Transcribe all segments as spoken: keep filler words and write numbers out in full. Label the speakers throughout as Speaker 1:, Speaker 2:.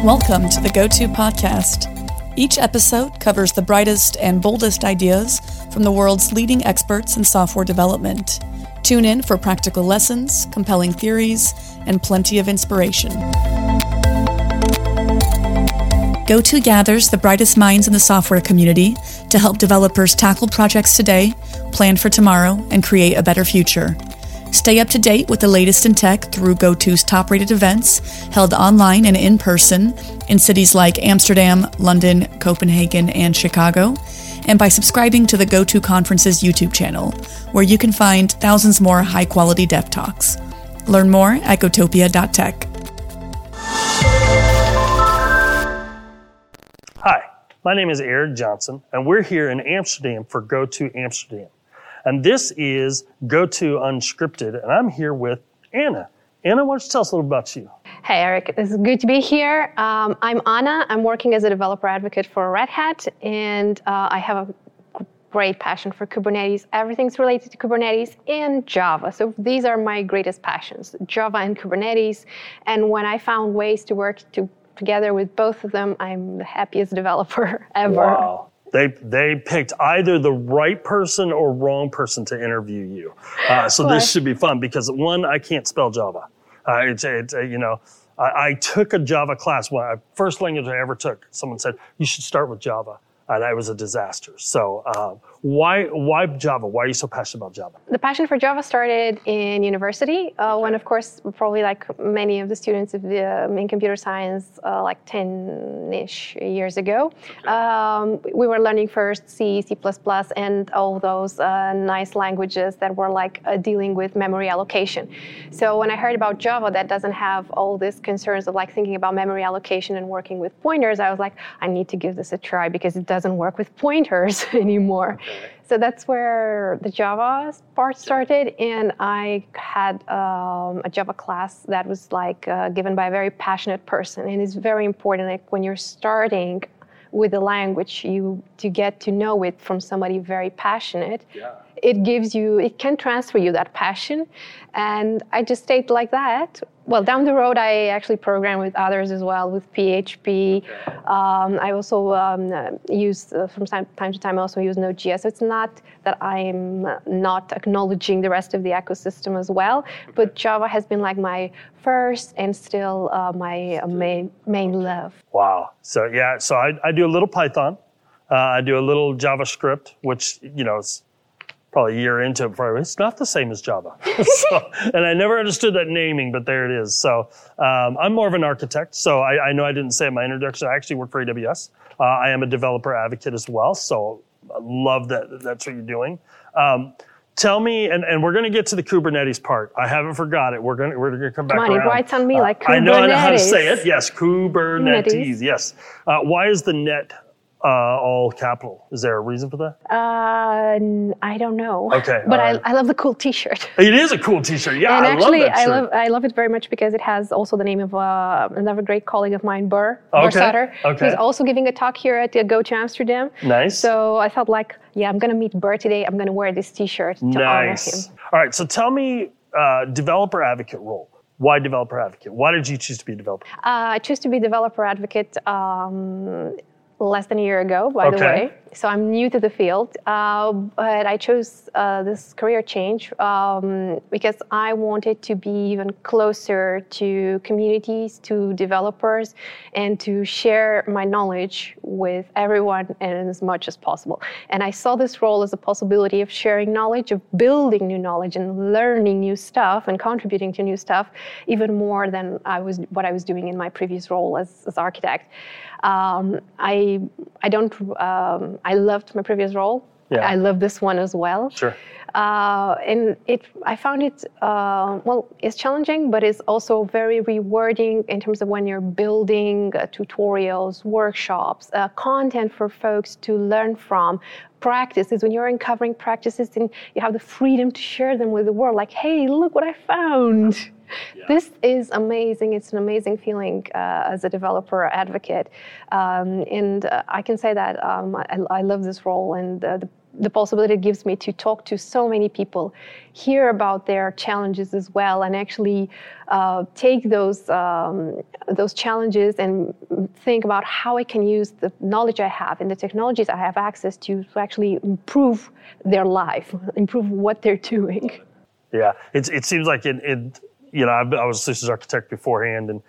Speaker 1: Welcome to the Go-To Podcast. Each episode covers the brightest and boldest ideas from the world's leading experts in software development. Tune in for practical lessons, compelling theories, and plenty of inspiration. Go-To gathers the brightest minds in the software community to help developers tackle projects today, plan for tomorrow, and create a better future. Stay up to date with the latest in tech through Go-To's top-rated events held online and in person in cities like Amsterdam, London, Copenhagen, and Chicago, and by subscribing to the Go-To Conference's YouTube channel, where you can find thousands more high-quality dev talks. Learn more at gotopia dot tech.
Speaker 2: Hi, my name is Eric Johnson, and we're here in Amsterdam for Go-To Amsterdam. And this is Go-To Unscripted, and I'm here with Anna. Anna, why don't you tell us a little about you?
Speaker 3: Hey, Eric. It's good to be here. Um, I'm Anna. I'm working as a developer advocate for Red Hat, and uh, I have a great passion for Kubernetes. Everything's related to Kubernetes and Java. So these are my greatest passions, Java and Kubernetes. And when I found ways to work to, together with both of them, I'm the happiest developer ever.
Speaker 2: Wow. They they picked either the right person or wrong person to interview you. Uh, so this should be fun because one, I can't spell Java. Uh, it's it's uh, you know I, I took a Java class when I, first language I ever took. Someone said you should start with Java, and it was a disaster. So uh, why why Java? Why are you so passionate about Java?
Speaker 3: The passion for Java started in university uh, when, of course, probably like many of the students of the, um, in computer science, uh, like ten-ish years ago, um, we were learning first C, C++, and all those uh, nice languages that were like uh, dealing with memory allocation. So when I heard about Java that doesn't have all these concerns of like thinking about memory allocation and working with pointers, I was like, I need to give this a try because it doesn't work with pointers anymore. So that's where the Java part started, and I had um, a Java class that was like uh, given by a very passionate person, and it's very important like when you're starting with a language, you to get to know it from somebody very passionate. Yeah. It gives you, it can transfer you that passion, and I just stayed like that. Well, down the road, I actually program with others as well, with P H P. Um, I also um, use, uh, from time, time to time, I also use Node.js. So it's not that I'm not acknowledging the rest of the ecosystem as well, okay. But Java has been like my first and still uh, my uh, main, main love.
Speaker 2: Wow. So yeah, so I, I do a little Python. Uh, I do a little JavaScript, which, you know, it's probably a year into it before, it's not the same as Java. so, and I never understood that naming, but there it is. So um, I'm more of an architect. So I, I know I didn't say in my introduction, I actually work for A W S. Uh, I am a developer advocate as well. So I love that that's what you're doing. Um, tell me, and, and we're going to get to the Kubernetes part. I haven't forgot it. We're going we're going to come back
Speaker 3: Come on,
Speaker 2: around.
Speaker 3: It writes on me uh, like Kubernetes.
Speaker 2: I know, I know how to say it. Yes, Kubernetes. Kubernetes. Yes. Uh, why is the net Uh, all capital? Is there a reason for that?
Speaker 3: Uh, I don't know.
Speaker 2: Okay,
Speaker 3: but
Speaker 2: right.
Speaker 3: I, I love the cool T-shirt.
Speaker 2: It is a cool T-shirt. Yeah,
Speaker 3: and
Speaker 2: I
Speaker 3: actually,
Speaker 2: love that shirt.
Speaker 3: I love I love it very much because it has also the name of uh, another great colleague of mine, Burr,
Speaker 2: okay.
Speaker 3: Burr Sutter.
Speaker 2: Okay.
Speaker 3: He's also giving a talk here at the Go-To Amsterdam.
Speaker 2: Nice.
Speaker 3: So I felt like, yeah, I'm gonna meet Burr today. I'm gonna wear this T-shirt to
Speaker 2: nice.
Speaker 3: honor him.
Speaker 2: All right. So tell me, uh, developer advocate role. Why developer advocate? Why did you choose to be a developer?
Speaker 3: Uh, I chose to be developer advocate um, less than a year ago, by
Speaker 2: okay.
Speaker 3: the way. So I'm new to the field, uh, but I chose uh, this career change um, because I wanted to be even closer to communities, to developers, and to share my knowledge with everyone and as much as possible. And I saw this role as a possibility of sharing knowledge, of building new knowledge and learning new stuff and contributing to new stuff, even more than I was what I was doing in my previous role as, as architect. Um, I I don't. Um, I loved my previous role. Yeah. I love this one as well.
Speaker 2: Sure.
Speaker 3: Uh, and it, I found it, uh, well, it's challenging, but it's also very rewarding in terms of when you're building uh, tutorials, workshops, uh, content for folks to learn from, practices, when you're uncovering practices and you have the freedom to share them with the world, like, hey, look what I found. Yeah. This is amazing. It's an amazing feeling uh, as a developer advocate. Um, and uh, I can say that um, I, I love this role, and uh, the the possibility it gives me to talk to so many people, hear about their challenges as well, and actually uh, take those um, those challenges and think about how I can use the knowledge I have and the technologies I have access to to actually improve their life, improve what they're doing.
Speaker 2: Yeah, it, it seems like it, it you know, I, I was a solutions architect beforehand, and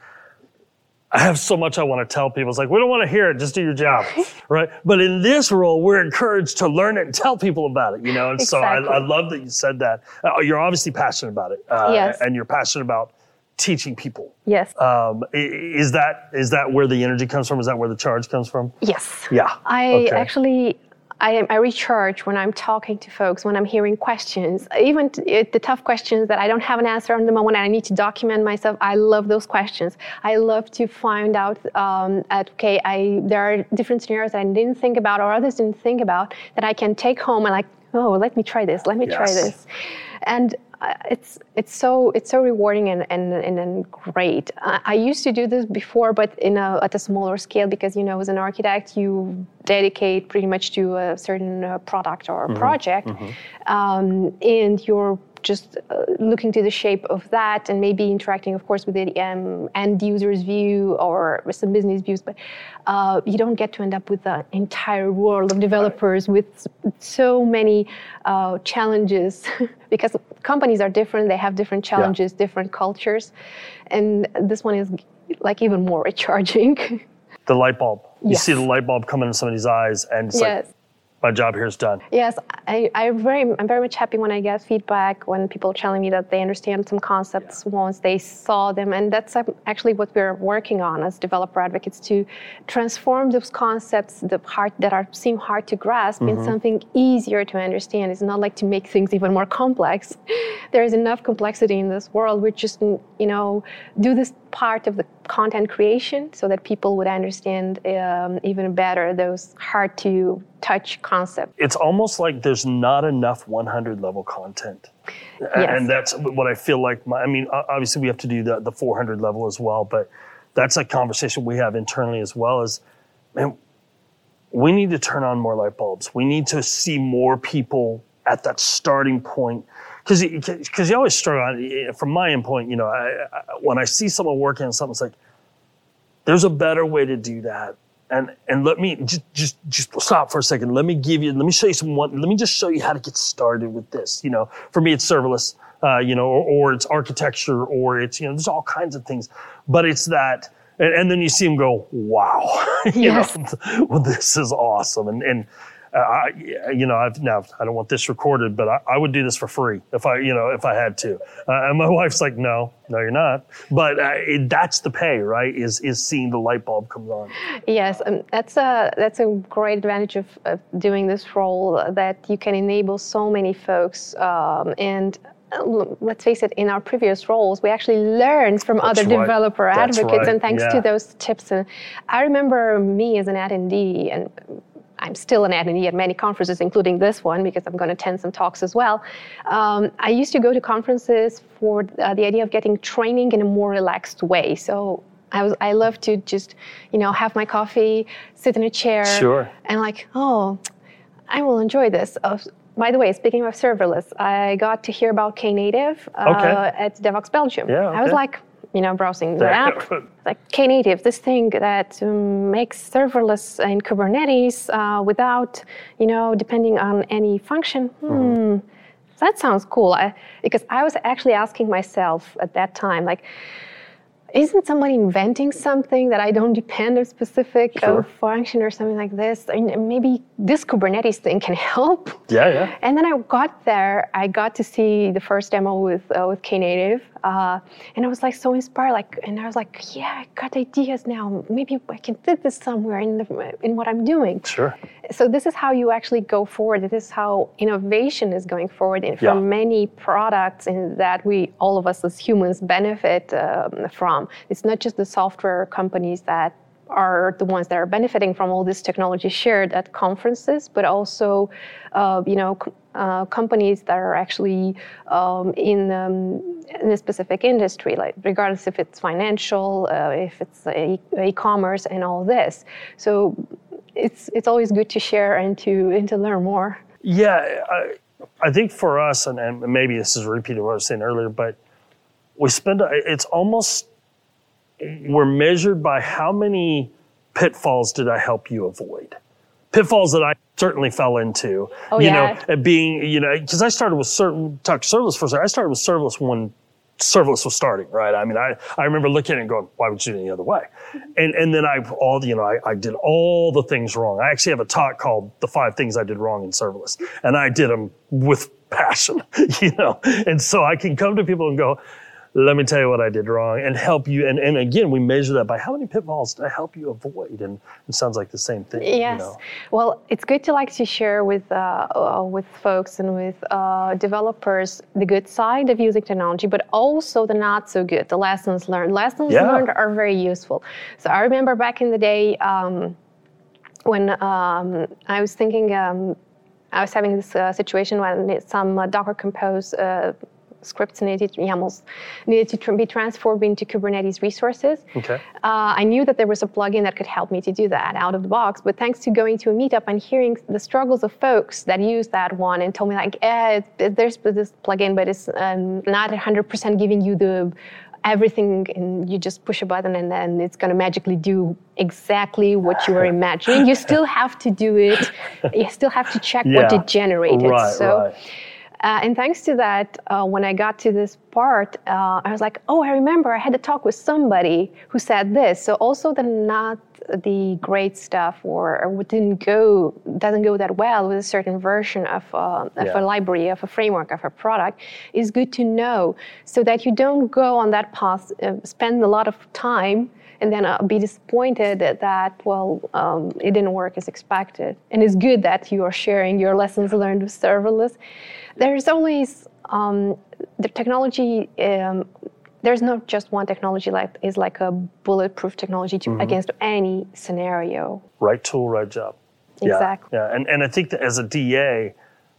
Speaker 2: I have so much I want to tell people. It's like, we don't want to hear it, just do your job, right? But in this role, we're encouraged to learn it and tell people about it, you know? And
Speaker 3: exactly.
Speaker 2: so I, I love that you said that. Uh, you're obviously passionate about it. Uh,
Speaker 3: yes.
Speaker 2: And you're passionate about teaching people.
Speaker 3: Yes.
Speaker 2: Um, is that is that where the energy comes from? Is that where the charge comes from?
Speaker 3: Yes.
Speaker 2: Yeah.
Speaker 3: I
Speaker 2: okay.
Speaker 3: actually... I, I recharge when I'm talking to folks, when I'm hearing questions, even t- the tough questions that I don't have an answer on the moment and I need to document myself. I love those questions. I love to find out, um, at, okay, I, there are different scenarios that I didn't think about or others didn't think about that I can take home and like, oh, let me try this, let me
Speaker 2: yes.
Speaker 3: try this. And it's it's so it's so rewarding and and, and great. I, I used to do this before, but in a, at a smaller scale, because, you know, as an architect, you dedicate pretty much to a certain uh, product or mm-hmm. project, mm-hmm. Um, and you're just uh, looking to the shape of that and maybe interacting, of course, with the um, end user's view or some business views, but uh, you don't get to end up with the entire world of developers with so many uh, challenges because companies are different, they have different challenges, yeah. different cultures, and this one is like even more recharging.
Speaker 2: The light bulb. You
Speaker 3: yes.
Speaker 2: see the light bulb come into somebody's eyes and it's
Speaker 3: yes.
Speaker 2: like, my job here is done.
Speaker 3: Yes, I, I very, I'm very much happy when I get feedback, when people are telling me that they understand some concepts yeah. once they saw them. And that's actually what we're working on as developer advocates, to transform those concepts the hard, that are seem hard to grasp mm-hmm. in something easier to understand. It's not like to make things even more complex. There is enough complexity in this world. We just, you know, do this part of the content creation so that people would understand um, even better those hard to touch concepts.
Speaker 2: It's almost like there's not enough one hundred level content.
Speaker 3: Yes.
Speaker 2: And that's what I feel like. My, I mean, obviously we have to do the, the four hundred level as well, but that's a conversation we have internally as well. Is, man, we need to turn on more light bulbs. We need to see more people at that starting point. Because because you always struggle on, from my end point, you know, I, I, when I see someone working on something, it's like, there's a better way to do that. And and let me just just just stop for a second. Let me give you, let me show you some one, let me just show you how to get started with this. You know, for me, it's serverless, uh, you know, or, or it's architecture, or it's, you know, there's all kinds of things. But it's that, and, and then you see them go, wow, you
Speaker 3: yes.
Speaker 2: know, well, this is awesome. And, and, Uh, I, you know, I've now I don't want this recorded, but I, I would do this for free if I, you know, if I had to. Uh, and my wife's like, no, no, you're not. But uh, it, that's the pay, right? Is is seeing the light bulb come on.
Speaker 3: Yes, um, that's a that's a great advantage of, of doing this role, that you can enable so many folks. Um, and let's face it, in our previous roles, we actually learned from
Speaker 2: that's
Speaker 3: other
Speaker 2: right.
Speaker 3: developer
Speaker 2: that's
Speaker 3: advocates,
Speaker 2: right.
Speaker 3: and thanks
Speaker 2: yeah.
Speaker 3: to those tips. And I remember me as an attendee, and I'm still an attendee at many conferences, including this one, because I'm going to attend some talks as well. Um, I used to go to conferences for uh, the idea of getting training in a more relaxed way. So I was, I love to just, you know, have my coffee, sit in a chair,
Speaker 2: sure.
Speaker 3: and like, oh, I will enjoy this. Uh, by the way, speaking of serverless, I got to hear about Knative uh,
Speaker 2: okay.
Speaker 3: at Devoxx Belgium.
Speaker 2: Yeah, okay.
Speaker 3: I was like, you know, browsing the app, like Knative, this thing that um, makes serverless in Kubernetes uh, without, you know, depending on any function. Hmm, mm-hmm. That sounds cool. I, because I was actually asking myself at that time, like, isn't somebody inventing something that I don't depend on a specific
Speaker 2: sure.
Speaker 3: uh, function or something like this? I mean, maybe this Kubernetes thing can help.
Speaker 2: Yeah, yeah.
Speaker 3: And then I got there, I got to see the first demo with uh, with Knative, uh, and I was like so inspired. Like, and I was like, yeah, I got ideas now. Maybe I can fit this somewhere in the, in what I'm doing.
Speaker 2: Sure.
Speaker 3: So this is how you actually go forward. This is how innovation is going forward in, from
Speaker 2: yeah.
Speaker 3: many products, and that we, all of us as humans, benefit um, from. It's not just the software companies that are the ones that are benefiting from all this technology shared at conferences, but also, uh, you know, uh, companies that are actually um, in, um, in a specific industry, like regardless if it's financial, uh, if it's e- e-commerce, and all this. So it's it's always good to share and to and to learn more.
Speaker 2: Yeah, I, I think for us, and, and maybe this is repeating what I was saying earlier, but we spend, it's almost, we're measured by how many pitfalls did I help you avoid? Pitfalls that I certainly fell into.
Speaker 3: Oh,
Speaker 2: you
Speaker 3: yeah.
Speaker 2: know, at being, you know, because I started with certain, talk serverless for a second, I started with serverless when serverless was starting, right? I mean, I, I remember looking at it and going, why would you do it any other way? And and then I all, you know, I, I did all the things wrong. I actually have a talk called The Five Things I Did Wrong in Serverless. And I did them with passion, you know? And so I can come to people and go, let me tell you what I did wrong and help you. And, and again, we measure that by how many pitfalls did I help you avoid? And it sounds like the same thing.
Speaker 3: Yes.
Speaker 2: You know?
Speaker 3: Well, it's good to like to share with uh, uh, with folks and with uh, developers the good side of using technology, but also the not so good, the lessons learned. Lessons
Speaker 2: Yeah.
Speaker 3: learned are very useful. So I remember back in the day um, when um, I was thinking, um, I was having this uh, situation when some uh, Docker Compose uh, scripts needed, YAMLs, needed to tr- be transformed into Kubernetes resources.
Speaker 2: Okay.
Speaker 3: Uh, I knew that there was a plugin that could help me to do that out of the box, but thanks to going to a meetup and hearing the struggles of folks that use that one and told me like, eh, there's this plugin, but it's um, not one hundred percent giving you the everything, and you just push a button and then it's going to magically do exactly what you were imagining. You still have to do it. You still have to check
Speaker 2: Yeah.
Speaker 3: what it generated.
Speaker 2: Right,
Speaker 3: so.
Speaker 2: right.
Speaker 3: Uh, and thanks to that, uh, when I got to this part, uh, I was like, oh, I remember I had to talk with somebody who said this. So also the not the great stuff or, or what didn't go, doesn't go that well with a certain version of, uh, of
Speaker 2: Yeah.
Speaker 3: a library, of a framework, of a product is good to know so that you don't go on that path, uh, spend a lot of time and then uh, be disappointed that, well, um, it didn't work as expected. And it's good that you are sharing your lessons learned with serverless. There's always, um, the technology, um, there's not just one technology like is like a bulletproof technology to,
Speaker 2: Mm-hmm.
Speaker 3: against any scenario.
Speaker 2: Right tool, right job. Yeah,
Speaker 3: Exactly.
Speaker 2: Yeah, and, and I think that as a D A,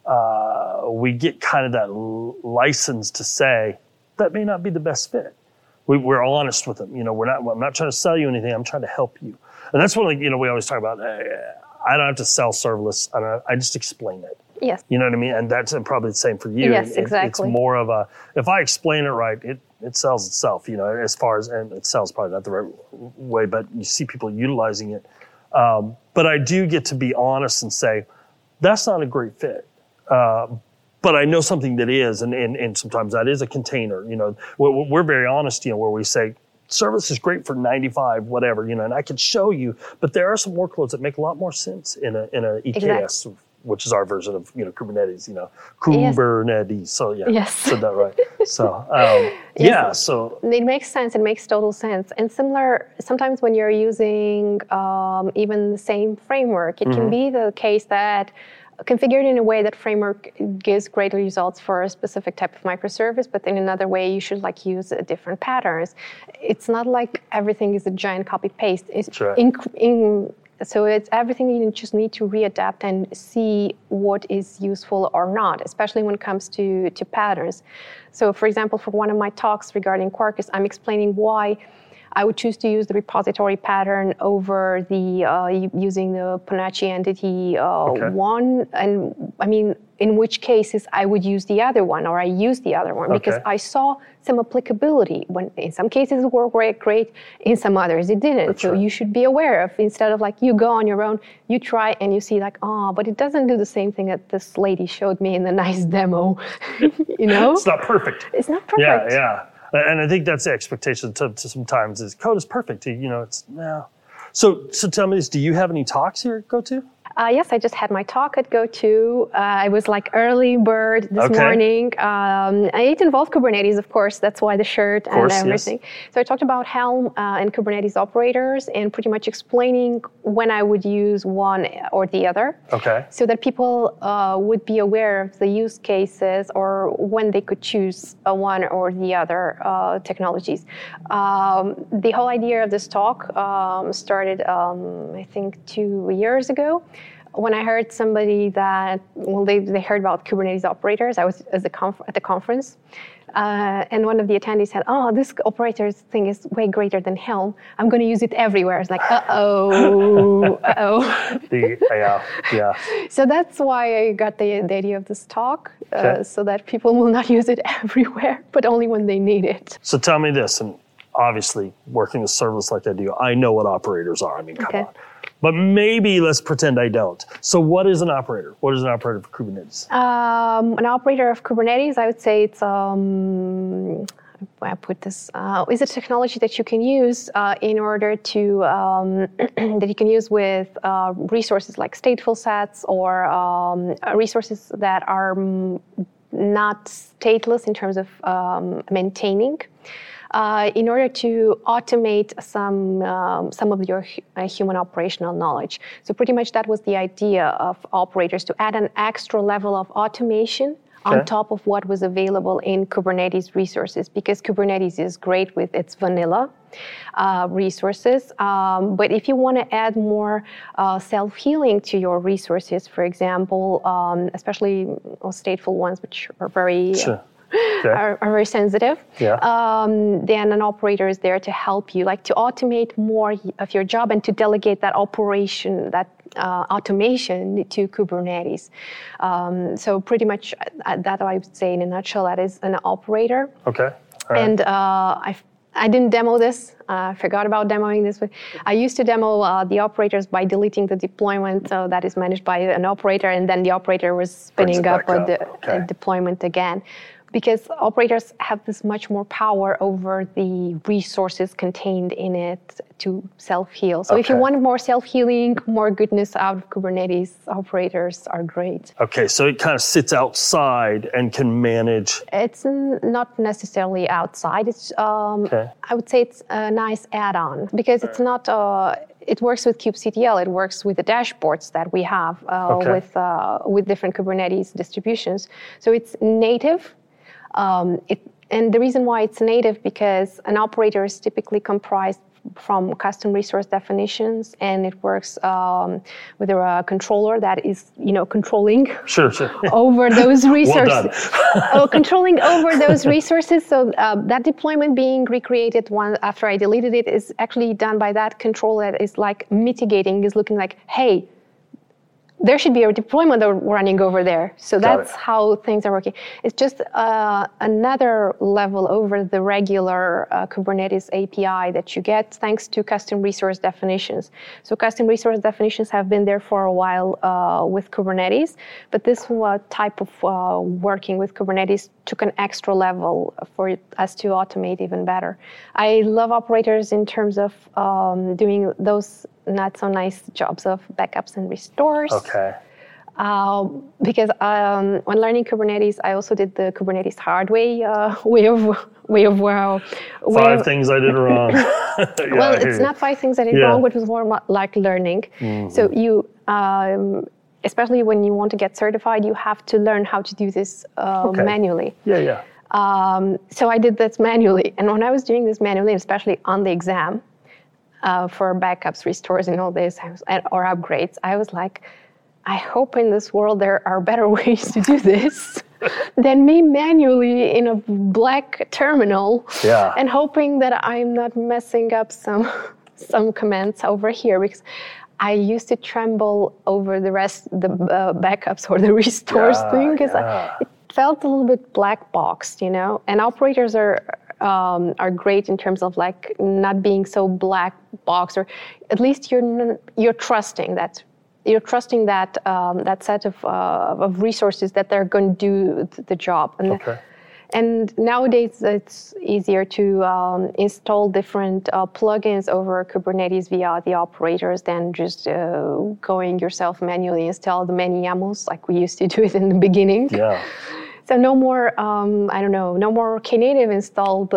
Speaker 2: uh, we get kind of that l- license to say, that may not be the best fit. We, we're honest with them. You know, we're not, I'm not trying to sell you anything. I'm trying to help you. And that's one of the, you know, we always talk about, uh, I don't have to sell serverless. I, don't, I just explain it.
Speaker 3: Yes.
Speaker 2: You know what I mean? And that's probably the same for you.
Speaker 3: Yes,
Speaker 2: It-
Speaker 3: exactly.
Speaker 2: It's more of a, if I explain it right, it, it sells itself, you know, as far as, and it sells probably not the right way, but you see people utilizing it. Um, but I do get to be honest and say, that's not a great fit. Uh, but I know something that is, and, and, and sometimes that is a container, you know, we're, we're very honest, you know, where we say, service is great for ninety-five, whatever, you know, and I can show you, but there are some workloads that make a lot more sense in a, in a E K S,
Speaker 3: Exactly.
Speaker 2: which is our version of, you know, Kubernetes, you know,
Speaker 3: Yes.
Speaker 2: Kubernetes. So yeah,
Speaker 3: Yes.
Speaker 2: said that right. So, um, yeah, so
Speaker 3: It makes sense. It makes total sense. And similar, sometimes when you're using um, even the same framework, it
Speaker 2: Mm-hmm.
Speaker 3: can be the case that configured in a way that framework gives great results for a specific type of microservice, but in another way you should like use uh, different patterns. It's not like everything is a giant copy paste. It's
Speaker 2: That's right.
Speaker 3: in, in, so it's everything you just need to readapt and see what is useful or not, especially when it comes to, to patterns. So for example, for one of my talks regarding Quarkus, I'm explaining why I would choose to use the repository pattern over the uh, using the Panache entity uh,
Speaker 2: Okay.
Speaker 3: one, and I mean, in which cases I would use the other one, or I use the other one because
Speaker 2: Okay.
Speaker 3: I saw some applicability. When in some cases it worked great, great, in some others it didn't.
Speaker 2: That's
Speaker 3: so
Speaker 2: right.
Speaker 3: you should be aware of, instead of like you go on your own, you try and you see like, oh, but it doesn't do the same thing that this lady showed me in the nice demo. You know,
Speaker 2: it's not perfect.
Speaker 3: it's not perfect.
Speaker 2: Yeah, yeah. And I think that's the expectation to, to sometimes is code is perfect. You know, it's, no. So, so tell me this, do you have any talks here at GoTo?
Speaker 3: Uh, yes, I just had my talk at GoTo. Uh, I was like early bird this
Speaker 2: Okay.
Speaker 3: morning. Um, it involved Kubernetes, of course. That's why the shirt
Speaker 2: course,
Speaker 3: and everything.
Speaker 2: yes.
Speaker 3: So I talked about Helm uh, and Kubernetes operators and pretty much explaining when I would use one or the other.
Speaker 2: Okay.
Speaker 3: So that people uh, would be aware of the use cases or when they could choose uh, one or the other uh, technologies. Um, the whole idea of this talk um, started, um, I think, two years ago. When I heard somebody that, well, they, they heard about Kubernetes operators, I was at the, conf- at the conference. Uh, and one of the attendees said, "Oh, this operator's thing is way greater than Helm. I'm going to use it everywhere." It's like, uh-oh, uh-oh.
Speaker 2: The, yeah, yeah.
Speaker 3: So that's why I got the, the idea of this talk, uh,
Speaker 2: Okay.
Speaker 3: so that people will not use it everywhere, but only when they need it.
Speaker 2: So tell me this, and obviously working a service like I do, I know what operators are. I mean, come
Speaker 3: Okay.
Speaker 2: on. But maybe let's pretend I don't. So what is an operator? What is an operator for Kubernetes?
Speaker 3: Um, an operator of Kubernetes, I would say it's, um, I put this, uh, is a technology that you can use uh, in order to, um, that you can use with uh, resources like stateful sets or um, resources that are mm, not stateless in terms of um, maintaining. Uh, in order to automate some um, some of your hu- uh, human operational knowledge. So pretty much that was the idea of operators, to add an extra level of automation
Speaker 2: Okay.
Speaker 3: on top of what was available in Kubernetes resources, because Kubernetes is great with its vanilla uh, resources. Um, but if you want to add more uh, self-healing to your resources, for example, um, especially uh, stateful ones, which are very
Speaker 2: Sure. Okay.
Speaker 3: are, are very sensitive,
Speaker 2: Yeah.
Speaker 3: um, then an operator is there to help you, like to automate more of your job and to delegate that operation, that uh, automation to Kubernetes. Um, so pretty much uh, that I would say in a nutshell, that is an operator.
Speaker 2: Okay. All right.
Speaker 3: And uh, I I didn't demo this. Uh, I forgot about demoing this. But I used to demo uh, the operators by deleting the deployment, so that is managed by an operator, and then the operator was spinning
Speaker 2: it
Speaker 3: up
Speaker 2: back
Speaker 3: a,
Speaker 2: up.
Speaker 3: de-
Speaker 2: Okay.
Speaker 3: a deployment again. Because operators have this much more power over the resources contained in it to self-heal. So if you
Speaker 2: Okay.
Speaker 3: want more self-healing, more goodness out of Kubernetes, operators are great.
Speaker 2: Okay, so it kind of sits outside and can manage.
Speaker 3: It's n- not necessarily outside. It's um,
Speaker 2: Okay.
Speaker 3: I would say it's a nice add-on because it's not. Uh, it works with kubectl. It works with the dashboards that we have uh,
Speaker 2: Okay.
Speaker 3: with uh, with different Kubernetes distributions. So it's native. Um, it, and the reason why it's native, because an operator is typically comprised from custom resource definitions, and it works um, with a uh, controller that is, you know, controlling
Speaker 2: Sure, sure.
Speaker 3: over those resources.
Speaker 2: done.
Speaker 3: oh, controlling over those resources. So uh, that deployment being recreated one after I deleted it is actually done by that controller that is like mitigating, is looking like, hey, there should be a deployment running over there. So
Speaker 2: Got
Speaker 3: that's
Speaker 2: it.
Speaker 3: how things are working. It's just uh, another level over the regular uh, Kubernetes A P I that you get thanks to custom resource definitions. So custom resource definitions have been there for a while uh, with Kubernetes, but this uh, type of uh, working with Kubernetes took an extra level for it- us to automate even better. I love operators in terms of um, doing those not so nice jobs of backups and restores.
Speaker 2: Okay.
Speaker 3: Um, because um, when learning Kubernetes, I also did the Kubernetes hard way, uh, way of way of well. way
Speaker 2: Five
Speaker 3: of-
Speaker 2: things I did wrong. Yeah,
Speaker 3: well,
Speaker 2: I hear
Speaker 3: it's
Speaker 2: you.
Speaker 3: not five things I did
Speaker 2: Yeah.
Speaker 3: wrong, but it was more mo- like learning. So you, um, especially when you want to get certified, you have to learn how to do this uh,
Speaker 2: Okay.
Speaker 3: manually.
Speaker 2: Yeah, yeah.
Speaker 3: Um, so I did this manually, and when I was doing this manually, especially on the exam uh, for backups, restores, and all this, I was, and, or upgrades, I was like, I hope in this world there are better ways to do this than me manually in a black terminal,
Speaker 2: Yeah.
Speaker 3: and hoping that I'm not messing up some some commands over here, because I used to tremble over the rest, the uh, backups or the restores
Speaker 2: Yeah,
Speaker 3: thing, because
Speaker 2: yeah.
Speaker 3: it felt a little bit black boxed, you know. And operators are um, are great in terms of like not being so black box, or at least you're n- you're trusting that you're trusting that um, that set of uh, of resources that they're going to do th- the job. And
Speaker 2: Okay.
Speaker 3: and nowadays it's easier to um, install different uh, plugins over Kubernetes via the operators than just uh, going yourself manually install the many YAMLs like we used to do it in the beginning.
Speaker 2: Yeah.
Speaker 3: So no more, um, I don't know, no more Knative installed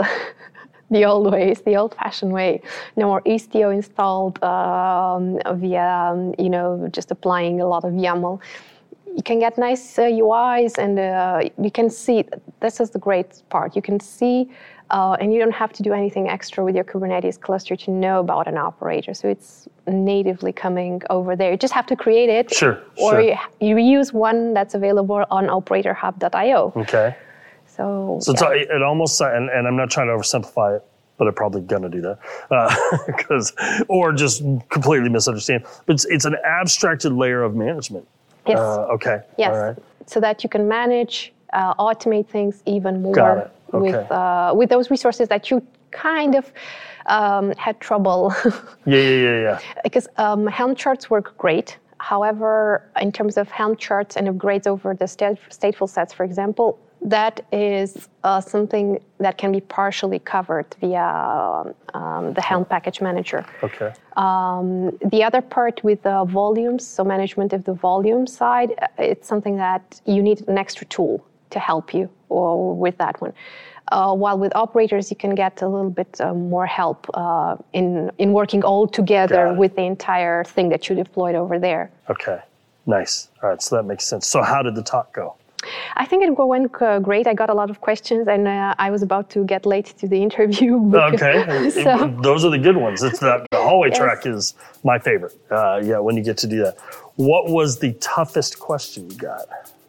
Speaker 3: the old ways, the old-fashioned way. No more Istio installed um, via, um, you know, just applying a lot of YAML. You can get nice uh, U Is, and uh, you can see, this is the great part, you can see, uh, and you don't have to do anything extra with your Kubernetes cluster to know about an operator. So it's natively coming over there. You just have to create it.
Speaker 2: Sure,
Speaker 3: Or
Speaker 2: sure.
Speaker 3: you, you use one that's available on operator hub dot i o.
Speaker 2: Okay.
Speaker 3: So,
Speaker 2: so
Speaker 3: yeah.
Speaker 2: it's, it almost, and, and I'm not trying to oversimplify it, but I'm probably gonna do that, because uh, or just completely misunderstand. But it's, it's an abstracted layer of management.
Speaker 3: Yes.
Speaker 2: Uh, okay.
Speaker 3: Yes.
Speaker 2: All right.
Speaker 3: So that you can manage, uh, automate things even more
Speaker 2: Got it. Okay.
Speaker 3: with uh, with those resources that you kind of um, had trouble.
Speaker 2: yeah, yeah, yeah, yeah.
Speaker 3: Because um, Helm charts work great. However, in terms of Helm charts and upgrades over the state, stateful sets, for example, that is uh, something that can be partially covered via um, the Helm package manager.
Speaker 2: Okay.
Speaker 3: Um, the other part with the volumes, so management of the volume side, it's something that you need an extra tool to help you or with that one. Uh, while with operators, you can get a little bit uh, more help uh, in in working all together with the entire thing that you deployed over there.
Speaker 2: Okay, nice. All right, so that makes sense. So how did the talk go?
Speaker 3: I think it went uh, great. I got a lot of questions, and uh, I was about to get late to the interview.
Speaker 2: Okay, so, those are the good ones. It's the, the hallway yes. track is my favorite. Uh, yeah, when you get to do that. What was the toughest question you got?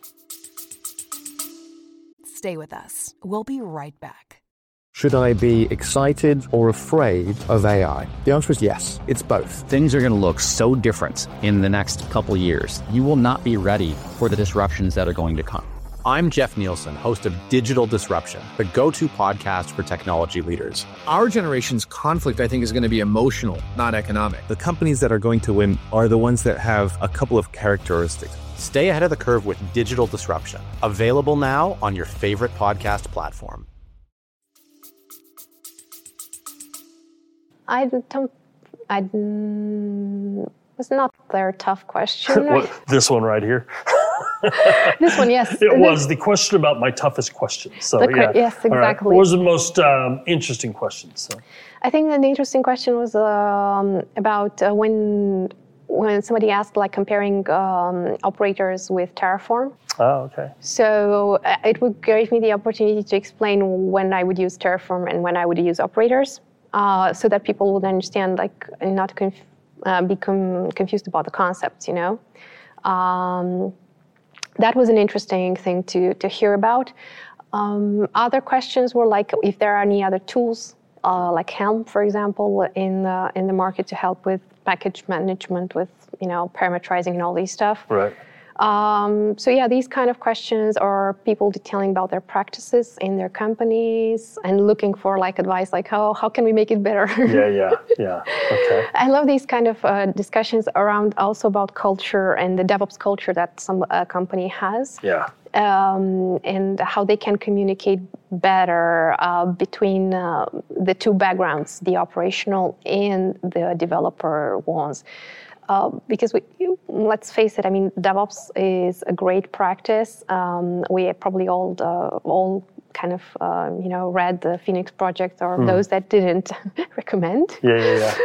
Speaker 4: Stay with us. We'll be right back.
Speaker 5: Should I be excited or afraid of A I? The answer is yes, it's both.
Speaker 6: Things are going to look so different in the next couple of years. You will not be ready for the disruptions that are going to come.
Speaker 5: I'm Jeff Nielsen, host of Digital Disruption, the go-to podcast for technology leaders. Our generation's conflict, I think, is going to be emotional, not economic. The companies that are going to win are the ones that have a couple of characteristics. Stay ahead of the curve with Digital Disruption. Available now on your favorite podcast platform.
Speaker 3: I don't. I was not their tough question. Right?
Speaker 2: What, this one right here.
Speaker 3: This one, yes.
Speaker 2: It was the question about my toughest question. So
Speaker 3: the,
Speaker 2: yeah.
Speaker 3: Yes, exactly.
Speaker 2: Right. What was the most um, interesting question? So.
Speaker 3: I think that the interesting question was um, about uh, when when somebody asked, like, comparing um, operators with Terraform.
Speaker 2: Oh, okay.
Speaker 3: So uh, it would give me the opportunity to explain when I would use Terraform and when I would use operators, uh, so that people would understand, like, and not conf- uh, become confused about the concepts, you know. Um, that was an interesting thing to, to hear about. Um, other questions were like if there are any other tools, uh, like Helm, for example, in the, in the market to help with package management, with, you know, parameterizing and all these stuff.
Speaker 2: Right.
Speaker 3: Um, so yeah, these kind of questions are people detailing about their practices in their companies and looking for, like, advice, like how how can we make it better?
Speaker 2: yeah, yeah, yeah. Okay.
Speaker 3: I love these kind of uh, discussions around also about culture and the DevOps culture that some uh, company has.
Speaker 2: Yeah.
Speaker 3: Um, and how they can communicate better uh, between uh, the two backgrounds, the operational and the developer ones. Uh, because we, let's face it, I mean, DevOps is a great practice. Um, we probably all uh, all kind of uh, you know read the Phoenix Project, or mm. those that didn't recommend.
Speaker 2: Yeah, yeah, yeah.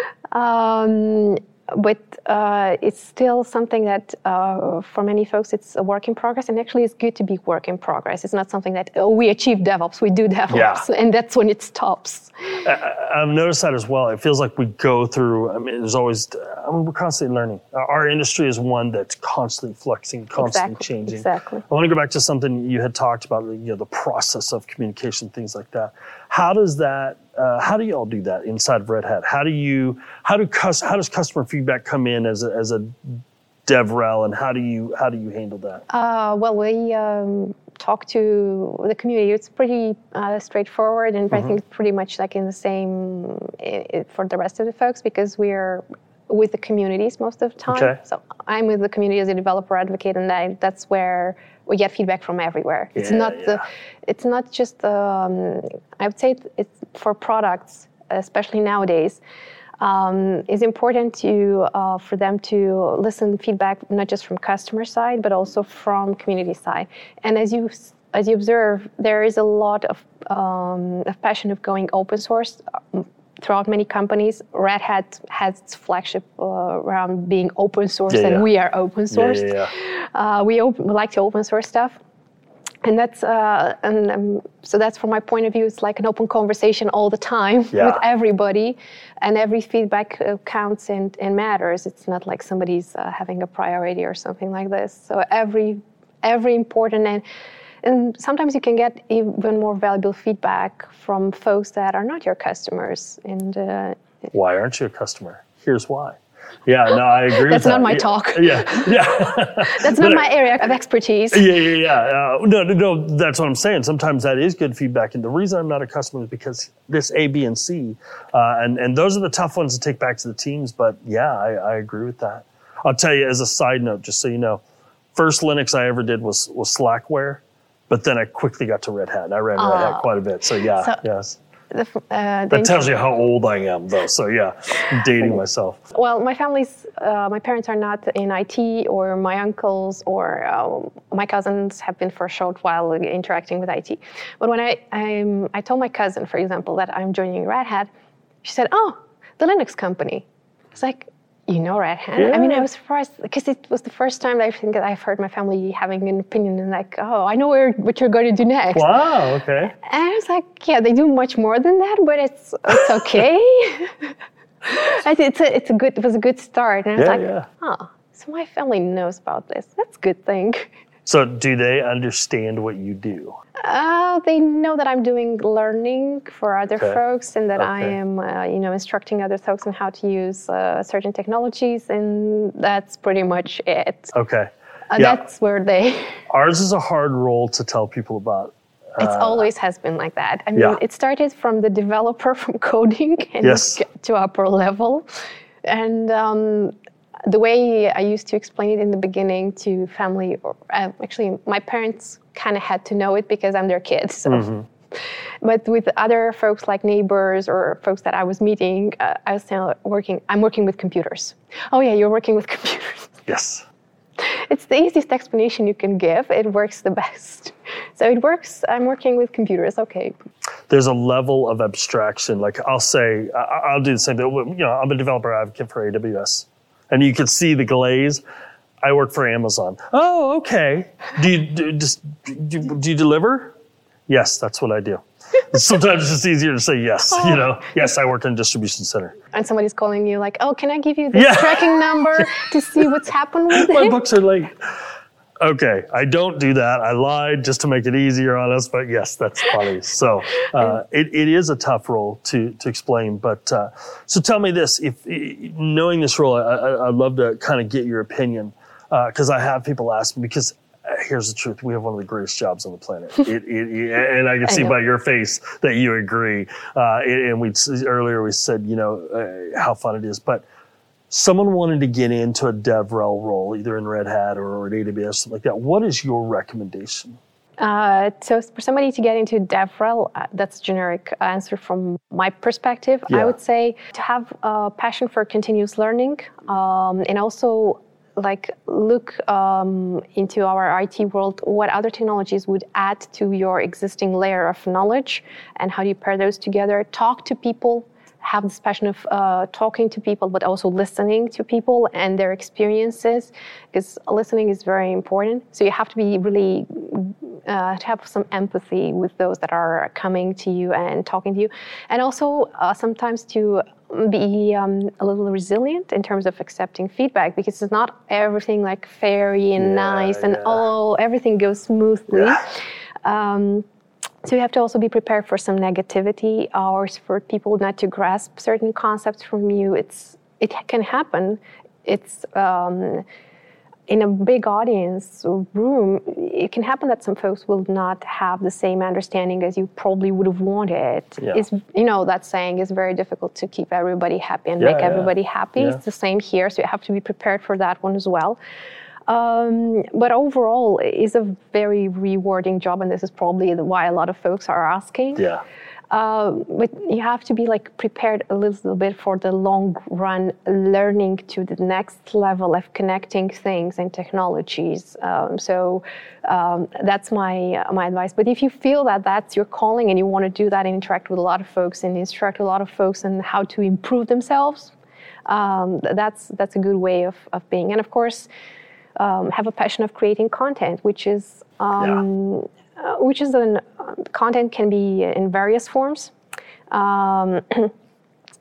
Speaker 3: Um, but uh, it's still something that uh, for many folks it's a work in progress, and actually it's good to be work in progress. It's not something that, oh, we achieve DevOps, we do DevOps,
Speaker 2: yeah.
Speaker 3: and that's when it stops.
Speaker 2: I, I've noticed that as well. It feels like we go through, I mean, there's always, I mean, we're constantly learning. Our industry is one that's constantly flexing, constantly
Speaker 3: exactly,
Speaker 2: changing.
Speaker 3: Exactly.
Speaker 2: I want to go back to something you had talked about, you know, the process of communication, things like that. How does that, uh, how do you all do that inside of Red Hat? How do you, how do cus- how does customer feedback come in as a, as a DevRel, and how do you, how do you handle that?
Speaker 3: Uh, well, we um, talk to the community. It's pretty uh, straightforward, and mm-hmm. I think pretty much like in the same it, for the rest of the folks, because we're with the communities most of the time.
Speaker 2: Okay.
Speaker 3: So I'm with the community as a developer advocate, and I, that's where we get feedback from everywhere. It's
Speaker 2: yeah,
Speaker 3: not
Speaker 2: yeah.
Speaker 3: the, it's not just um, I would say it's for products, especially nowadays. Um, it's important to uh, for them to listen feedback not just from customer side but also from community side. And as you as you observe, there is a lot of, um, of passion of going open source throughout many companies. Red Hat has its flagship uh, around being open source,
Speaker 2: yeah,
Speaker 3: and
Speaker 2: yeah.
Speaker 3: we are open source.
Speaker 2: Yeah, yeah, yeah.
Speaker 3: Uh, we, op- we like to open source stuff. And that's uh, and um, so that's from my point of view. It's like an open conversation all the time
Speaker 2: yeah.
Speaker 3: with everybody, and every feedback uh, counts and, and matters. It's not like somebody's uh, having a priority or something like this. So every every important and And sometimes you can get even more valuable feedback from folks that are not your customers. And uh,
Speaker 2: why aren't you a customer? Here's why. Yeah, no, I agree
Speaker 3: That's
Speaker 2: with that.
Speaker 3: not my
Speaker 2: yeah,
Speaker 3: talk.
Speaker 2: Yeah, yeah.
Speaker 3: That's not my area of expertise.
Speaker 2: Yeah, yeah, yeah. Uh, no, no, no, that's what I'm saying. Sometimes that is good feedback. And the reason I'm not a customer is because this A, B, and C, uh, and, and those are the tough ones to take back to the teams. But yeah, I, I agree with that. I'll tell you as a side note, just so you know, first Linux I ever did was, was Slackware, but then I quickly got to Red Hat. And I ran Red
Speaker 3: Uh,
Speaker 2: Hat quite a bit. So yeah,
Speaker 3: so-
Speaker 2: yes.
Speaker 3: The, uh, the
Speaker 2: That tells you how old I am, though. So yeah, I'm dating myself.
Speaker 3: Well, my family's, uh, my parents are not in I T, or my uncles or uh, my cousins have been for a short while interacting with I T. But when I I'm, I told my cousin, for example, that I'm joining Red Hat, she said, "Oh, the Linux company." It's like, you know Red Hat?
Speaker 2: Yeah.
Speaker 3: I mean, I was surprised because it was the first time that I think that I've heard my family having an opinion and like, oh, I know where, what you're going to do next.
Speaker 2: Wow, okay.
Speaker 3: And I was like, yeah, they do much more than that, but it's it's okay. I think it's a, it's a good, it was a good start. And I was
Speaker 2: Yeah,
Speaker 3: like,
Speaker 2: yeah.
Speaker 3: oh, so my family knows about this. That's a good thing.
Speaker 2: So do they understand what you do?
Speaker 3: Uh, they know that I'm doing learning for other
Speaker 2: Okay.
Speaker 3: folks, and that I
Speaker 2: Okay.
Speaker 3: am, uh, you know, instructing other folks on how to use uh, certain technologies, and that's pretty much it.
Speaker 2: Okay.
Speaker 3: Uh,
Speaker 2: Yeah.
Speaker 3: That's where they.
Speaker 2: Ours is a hard role to tell people about.
Speaker 3: It's always has been like that. I mean,
Speaker 2: yeah.
Speaker 3: it started from the developer, from coding, and
Speaker 2: Yes.
Speaker 3: get to upper level. And um, the way I used to explain it in the beginning to family, or uh, actually, my parents kind of had to know it because I'm their kid. So.
Speaker 2: Mm-hmm.
Speaker 3: But with other folks like neighbors or folks that I was meeting, uh, I was still working. I'm working with computers. Oh yeah, you're working with computers.
Speaker 2: Yes.
Speaker 3: It's the easiest explanation you can give. It works the best. So it works. I'm working with computers. Okay.
Speaker 2: There's a level of abstraction. Like I'll say, I- I'll do the same thing. You know, I'm a developer advocate for A W S, and you can see the glaze. I work for Amazon. Oh, okay. Do you do, just do, do you deliver? Yes, that's what I do. Sometimes it's just easier to say yes. You know, yes, I work in a distribution center.
Speaker 3: And somebody's calling you like, oh, can I give you this
Speaker 2: Yeah.
Speaker 3: tracking number to see what's happened with
Speaker 2: My
Speaker 3: it?
Speaker 2: books are late. Okay, I don't do that. I lied just to make it easier on us, but yes, that's funny. So uh, it, it is a tough role to to explain. But uh, so tell me this: if knowing this role, I, I, I'd love to kind of get your opinion because uh, I have people ask me because. Here's the truth. We have one of the greatest jobs on the planet. It, it, it, and I can see
Speaker 3: I
Speaker 2: by your face that you agree. Uh, and we earlier we said, you know, uh, how fun it is. But someone wanted to get into a DevRel role, either in Red Hat or at A W S, something like that. What is your recommendation?
Speaker 3: Uh, so for somebody to get into DevRel, uh, that's a generic answer from my perspective.
Speaker 2: Yeah.
Speaker 3: I would say to have a passion for continuous learning, um, and also like look um, into our I T world, what other technologies would add to your existing layer of knowledge, and how do you pair those together? Talk to people, have this passion of uh, talking to people, but also listening to people and their experiences, because listening is very important. So you have to be really, uh, to have some empathy with those that are coming to you and talking to you. And also uh, sometimes to be um, a little resilient in terms of accepting feedback, because it's not everything like fairy and
Speaker 2: Yeah,
Speaker 3: nice and
Speaker 2: yeah.
Speaker 3: oh, everything goes smoothly.
Speaker 2: Yeah.
Speaker 3: Um, so you have to also be prepared for some negativity, or for people not to grasp certain concepts from you. It's it can happen. It's um, in a big audience room, it can happen that some folks will not have the same understanding as you probably would have wanted.
Speaker 2: Yeah.
Speaker 3: It's, you know, that saying is very difficult to keep everybody happy and
Speaker 2: Yeah,
Speaker 3: make
Speaker 2: yeah.
Speaker 3: everybody happy.
Speaker 2: Yeah.
Speaker 3: It's the same here, so you have to be prepared for that one as well. Um, but overall, it's a very rewarding job, and this is probably why a lot of folks are asking.
Speaker 2: Yeah.
Speaker 3: Uh, but you have to be like prepared a little bit for the long run learning to the next level of connecting things and technologies. Um, so um, that's my uh, my advice. But if you feel that that's your calling and you want to do that and interact with a lot of folks and instruct a lot of folks on how to improve themselves, um, that's that's a good way of, of being. And of course, um, have a passion of creating content, which is um,
Speaker 2: Yeah.
Speaker 3: Uh, which is an uh, content can be in various forms. Um,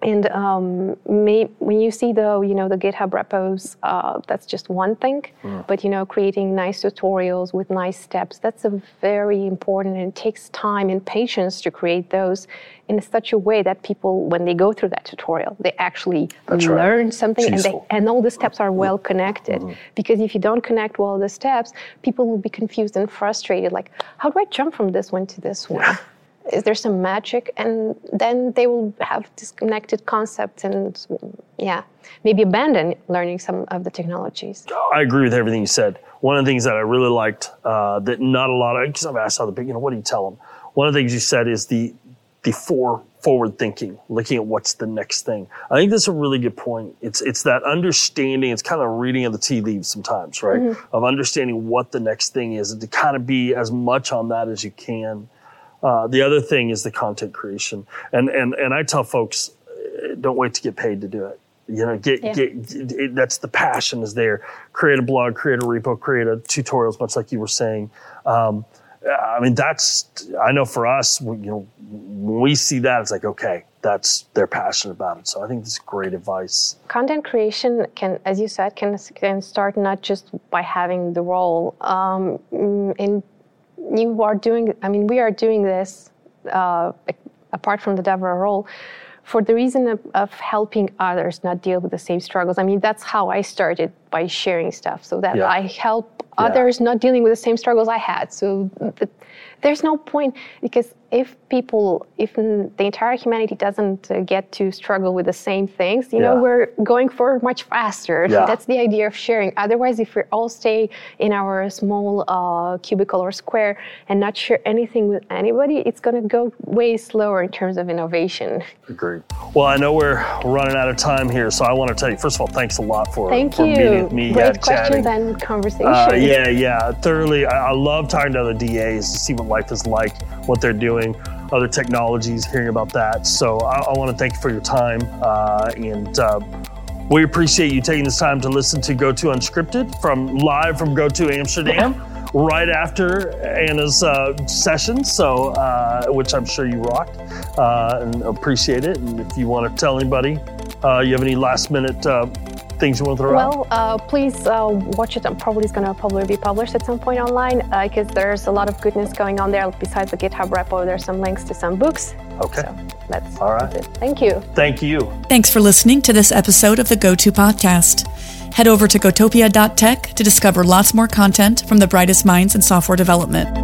Speaker 3: And um, may, when you see the, you know, the GitHub repos, uh, that's just one thing. Mm. But, you know, creating nice tutorials with nice steps, that's a very important, and it takes time and patience to create those in such a way that people, when they go through that tutorial, they actually that's learn right. something, and, they, and all the steps are well connected. Mm-hmm. Because if you don't connect well the steps, people will be confused and frustrated, like, how do I jump from this one to this one? Yeah. Is there some magic? And then they will have disconnected concepts and, yeah, maybe abandon learning some of the technologies.
Speaker 2: I agree with everything you said. One of the things that I really liked uh, that not a lot of, because I've asked other people, you know, what do you tell them? One of the things you said is the the for forward thinking, looking at what's the next thing. I think that's a really good point. It's it's that understanding, it's kind of reading of the tea leaves sometimes, right? Mm-hmm. Of understanding what the next thing is, and to kind of be as much on that as you can. Uh, the other thing is the content creation. And and and I tell folks, don't wait to get paid to do it. You know, get, yeah. get, get that's the passion is there. Create a blog, create a repo, create a tutorials, much like you were saying. Um, I mean, that's, I know for us, you know, when we see that, it's like, okay, that's, they're passionate about it. So I think this is great advice.
Speaker 3: Content creation can, as you said, can, can start not just by having the role. Um, in you are doing, I mean, we are doing this, uh, apart from the DevRel role, for the reason of, of helping others not deal with the same struggles. I mean, that's how I started, by sharing stuff, so that yeah. I help yeah. others not dealing with the same struggles I had. So the, there's no point, because if people, if the entire humanity doesn't uh, get to struggle with the same things, you yeah. know, we're going forward much faster. Yeah. That's the idea of sharing. Otherwise, if we all stay in our small uh, cubicle or square and not share anything with anybody, it's going to go way slower in terms of innovation.
Speaker 2: Agreed. Well, I know we're running out of time here, so I want to tell you, first of all, thanks a lot for,
Speaker 3: Thank
Speaker 2: for
Speaker 3: you.
Speaker 2: meeting with me.
Speaker 3: Great
Speaker 2: uh,
Speaker 3: questions and conversation.
Speaker 2: Uh, yeah, yeah, thoroughly. I, I love talking to other D As to see what life is like, what they're doing, other technologies, hearing about that. So I, I want to thank you for your time, uh, and uh, we appreciate you taking this time to listen to GoTo Unscripted from live from GoTo Amsterdam, right after Anna's uh, session. So, uh, which I'm sure you rocked, uh, and appreciate it. And if you want to tell anybody, uh, you have any last minute uh, things you want to throw
Speaker 3: well,
Speaker 2: out?
Speaker 3: Well, uh, please uh, watch it. I'm probably going to probably be published at some point online, because uh, there's a lot of goodness going on there. Besides the GitHub repo, there's some links to some books.
Speaker 2: Okay.
Speaker 3: So that's,
Speaker 2: all right.
Speaker 3: that's it. Thank you.
Speaker 2: Thank you.
Speaker 1: Thanks for listening to this episode of the GoTo Podcast. Head over to Gotopia dot tech to discover lots more content from the brightest minds in software development.